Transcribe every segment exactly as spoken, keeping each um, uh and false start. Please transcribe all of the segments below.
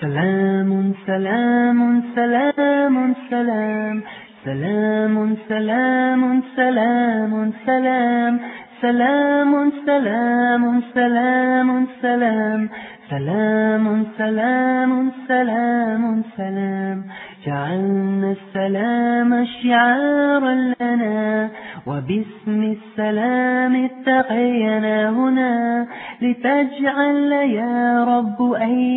سلام سلام سلام سلام سلام سلام سلام سلام سلام سلام سلام سلام سلام سلام سلام سلام جعلنا السلام شعارا لنا وباسم السلام اتقينا هنا لتجعل يا رب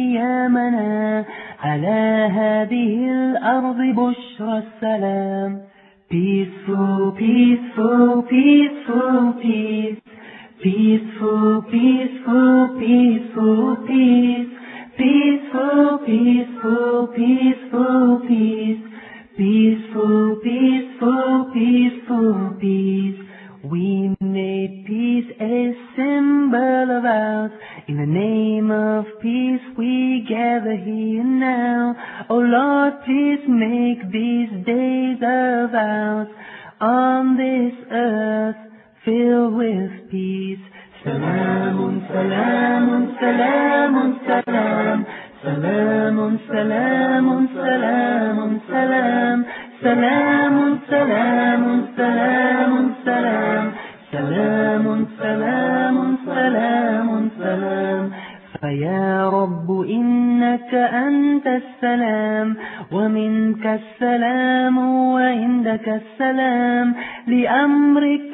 أيامنا على هذه الأرض بشرى السلام. Peaceful, peaceful, peaceful, peace. Peaceful, peaceful, peaceful, peace. Peaceful, peaceful, peaceful, peace. Peaceful, peaceful, peaceful, peace. We made peace a symbol of ours. In the name of peace we gather here now. Oh Lord, please make these days of ours on this earth filled with peace. Salamun, salamun, salamun, salam. Salamun, salamun, salamun, salam. Salamun, salamun, salamun, salam. Salamun, salamun, salamun, salam. فيا رب إنك أنت السلام ومنك السلام وعندك السلام لأمرك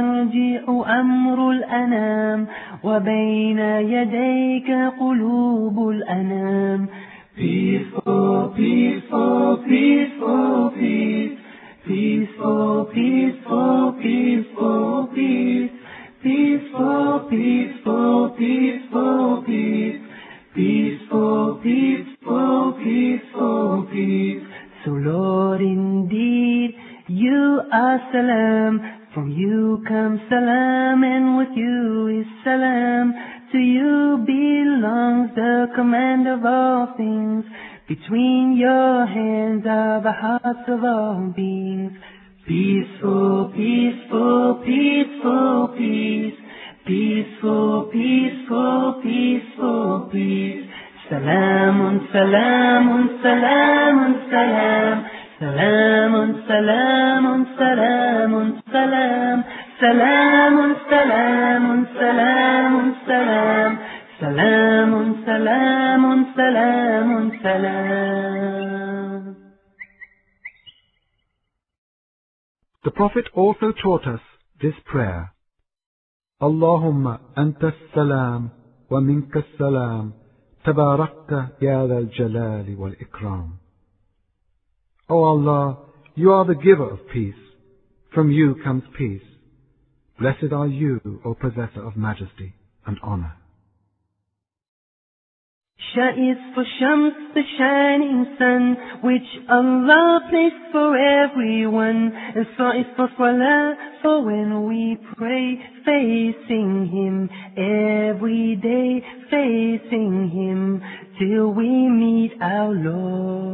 يرجع أمر الأنام وبين يديك قلوب الأنام. Peaceful, peaceful, peaceful, peace. Peaceful, peaceful, peaceful, peace. Peaceful, peaceful, peaceful, peace. Peaceful, peaceful, peaceful, peace. So Lord, indeed, you are salam. From you comes salam, and with you is salam. To you belongs the command of all things. Between your hands are the hearts of all beings. Peaceful, peaceful, peaceful, peace. Peaceful, peaceful, peaceful, peace. Salamun, salamun, salamun, salam. Salamun, salamun, salamun, salam. Salamun, salamun, salamun, salam. Salamun, salamun, salamun, salam. The Prophet also taught us this prayer. Allahumma anta salam wa minka salam tabarakta ya dhal jalali wal ikram. O Allah, you are the giver of peace. From you comes peace. Blessed are you, O possessor of majesty and honor. Sha is for Shams, the shining sun, which Allah placed for everyone. And Sa is for Salah, for when we pray, facing Him, every day facing Him, till we meet our Lord.